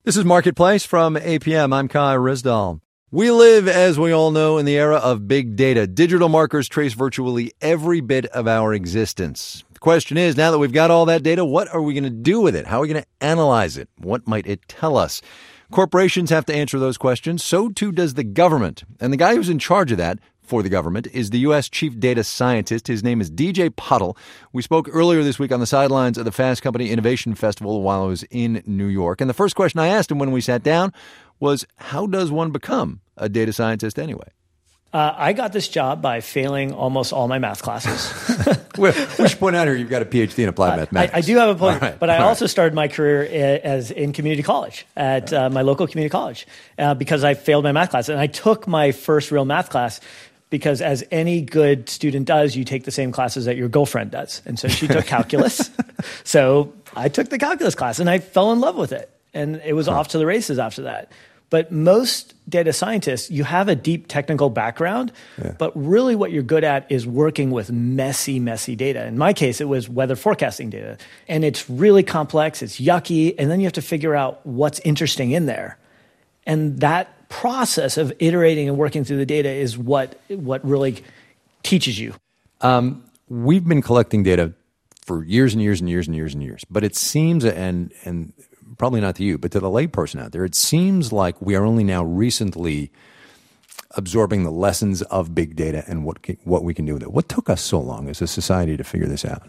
This is Marketplace from APM. I'm Kai Rizdal. We live, as we all know, in the era of big data. Digital markers trace virtually every bit of our existence. The question is, now that we've got all that data, what are we going to do with it? How are we going to analyze it? What might it tell us? Corporations have to answer those questions. So too does the government. And the guy who's in charge of that for the government is the U.S. Chief Data Scientist. His name is DJ Puddle. We spoke earlier this week on the sidelines of the Fast Company Innovation Festival while I was in New York. And the first question I asked him when we sat down was, how does one become a data scientist anyway? I got this job by failing almost all my math classes. We should point out here you've got a PhD in applied mathematics. I do have a point, but I also started my career in community college at my local community college because I failed my math class. And I took my first real math class because, as any good student does, you take the same classes that your girlfriend does. And so she took calculus. So I took the calculus class, and I fell in love with it. And it was off to the races after that. But most data scientists, you have a deep technical background, but really what you're good at is working with messy data. In my case, it was weather forecasting data. And it's really complex, it's yucky, and then you have to figure out what's interesting in there. And that process of iterating and working through the data is what really teaches you. We've been collecting data for years and years and years and years and years. But it seems, and probably not to you, but to the layperson out there, it seems like we are only now recently absorbing the lessons of big data and what we can do with it. What took us so long as a society to figure this out?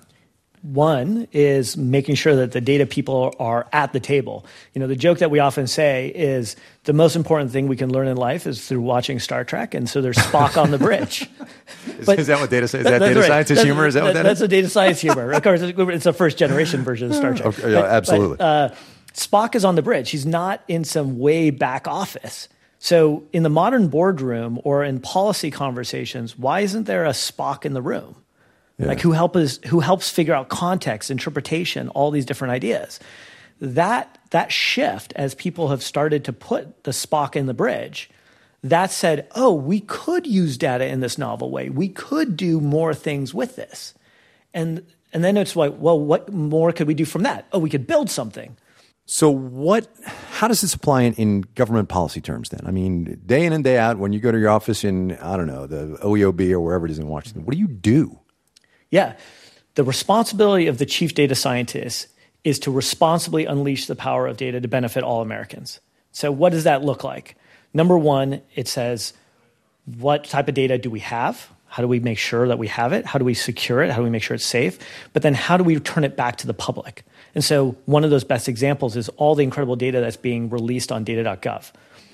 One is making sure that the data people are at the table. You know, the joke that we often say is the most important thing we can learn in life is through watching Star Trek, and so there's Spock on the bridge. Is that what data science? Is that data scientist humor? Is that what that is? That's a data science humor. Of course, it's a first generation version of Star Trek. Okay, yeah, absolutely. Spock is on the bridge. He's not in some way back office. So in the modern boardroom or in policy conversations, why isn't there a Spock in the room? Yeah. Like who helps figure out context, interpretation, all these different ideas. That shift, as people have started to put the Spock in the bridge, that said, oh, we could use data in this novel way. We could do more things with this. And then it's like, well, what more could we do from that? Oh, we could build something. So how does this apply in government policy terms then? I mean, day in and day out, when you go to your office in, I don't know, the OEOB or wherever it is in Washington, what do you do? Yeah. The responsibility of the chief data scientist is to responsibly unleash the power of data to benefit all Americans. So what does that look like? Number one, it says, what type of data do we have? How do we make sure that we have it? How do we secure it? How do we make sure it's safe? But then how do we turn it back to the public? And so one of those best examples is all the incredible data that's being released on data.gov.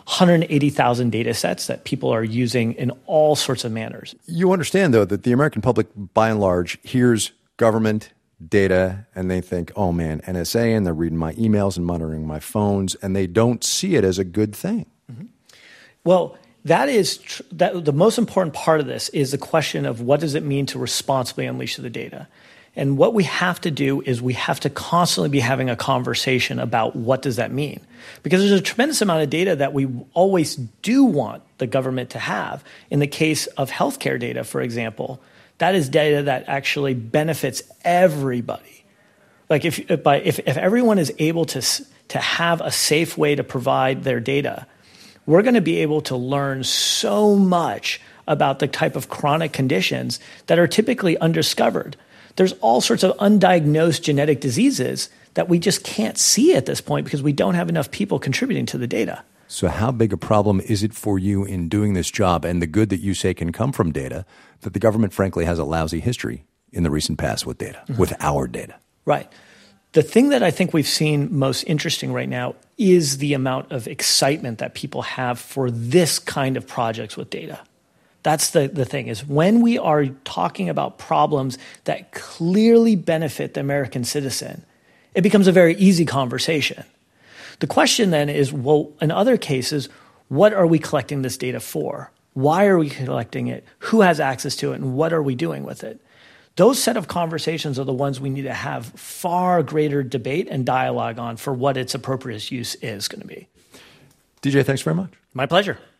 180,000 data sets that people are using in all sorts of manners. You understand, though, that the American public, by and large, hears government data and they think, oh, man, NSA, and they're reading my emails and monitoring my phones, and they don't see it as a good thing. Mm-hmm. Well, that is the most important part of this is the question of what does it mean to responsibly unleash the data? And what we have to do is we have to constantly be having a conversation about what does that mean? Because there's a tremendous amount of data that we always do want the government to have. In the case of healthcare data, for example, that is data that actually benefits everybody. Like if everyone is able to have a safe way to provide their data, we're going to be able to learn so much about the type of chronic conditions that are typically undiscovered. There's all sorts of undiagnosed genetic diseases that we just can't see at this point because we don't have enough people contributing to the data. So how big a problem is it for you in doing this job and the good that you say can come from data that the government, frankly, has a lousy history in the recent past with data, with our data? Right. The thing that I think we've seen most interesting right now is the amount of excitement that people have for this kind of projects with data. That's the thing, is when we are talking about problems that clearly benefit the American citizen, it becomes a very easy conversation. The question then is, well, in other cases, what are we collecting this data for? Why are we collecting it? Who has access to it? And what are we doing with it? Those set of conversations are the ones we need to have far greater debate and dialogue on for what its appropriate use is going to be. DJ, thanks very much. My pleasure.